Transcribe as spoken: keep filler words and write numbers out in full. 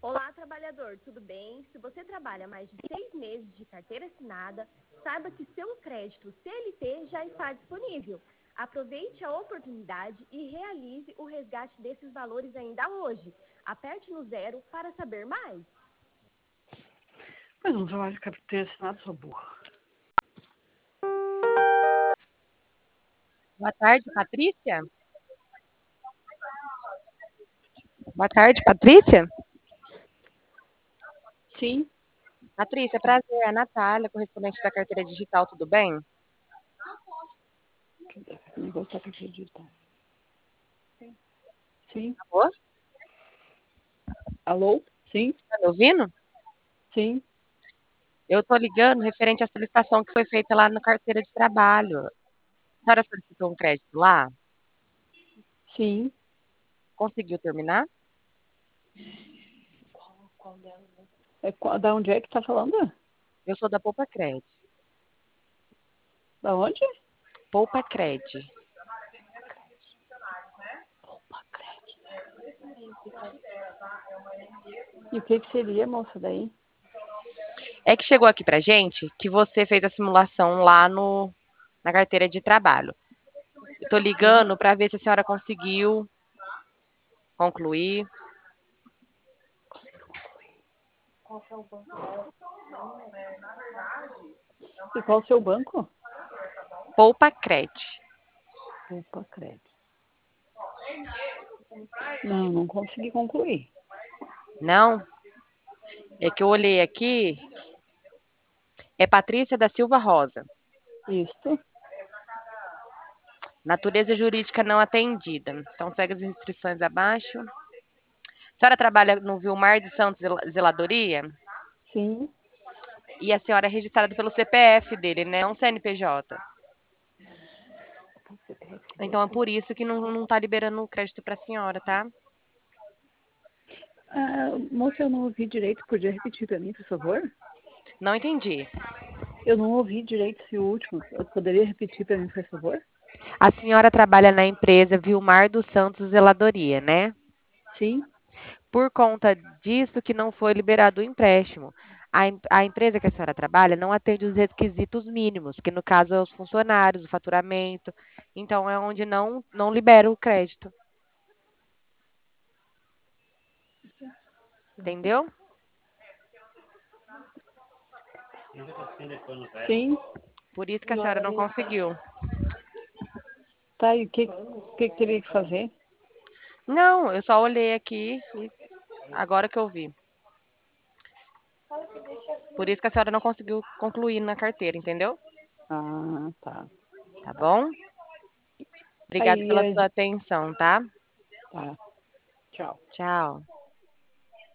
Olá, trabalhador, tudo bem? Se você trabalha mais de seis meses de carteira assinada, saiba que seu crédito C L T já está disponível. Aproveite a oportunidade e realize o resgate desses valores ainda hoje. Aperte no zero para saber mais. Mas não trabalho de carteira assinada, sou burra. Boa tarde, Patrícia. Boa tarde, Patrícia. Sim. Patrícia, prazer. É a Natália, correspondente da carteira digital, tudo bem? Não vou estar acreditar. Sim. Alô? Alô? Sim. Tá me ouvindo? Sim. Eu tô ligando referente à solicitação que foi feita lá na carteira de trabalho. A senhora solicitou um crédito lá? Sim. Conseguiu terminar? Qual, qual delas? É, qual, da onde é que tá falando? Eu sou da Poupa Cred. Da onde? Poupa Cred. Opa, credo. E o que que seria, moça, daí? É que chegou aqui pra gente que você fez a simulação lá no, na carteira de trabalho. Eu tô ligando para ver se a senhora conseguiu concluir. E qual o seu banco? Poupa Cred. Opa, credo. Não, não consegui concluir. Não? É que eu olhei aqui. É Patrícia da Silva Rosa. Isso. Natureza jurídica não atendida. Então, segue as restrições abaixo. A senhora trabalha no Vilmar de Santos Zel- Zeladoria? Sim. E a senhora é registrada pelo C P F dele, né? Não C N P J. Então, é por isso que não, não tá liberando o crédito pra senhora, tá? Ah, moça, eu não ouvi direito. Podia repetir para mim, por favor? Não entendi. Eu não ouvi direito esse último. Eu poderia repetir para mim, por favor? A senhora trabalha na empresa Vilmar dos Santos Zeladoria, né? Sim. Por conta disso que não foi liberado o empréstimo. A, em- a empresa que a senhora trabalha não atende os requisitos mínimos, que no caso é os funcionários, o faturamento. Então é onde não, não libera o crédito. Entendeu? Sim. Por isso que a senhora não conseguiu. Tá, e o que, o que que teria que fazer? Não, eu só olhei aqui e agora que eu vi. Por isso que a senhora não conseguiu concluir na carteira, entendeu? Ah, tá. Tá bom? Obrigada Aí, pela a sua gente- atenção, tá? tá. Tchau. Tchau.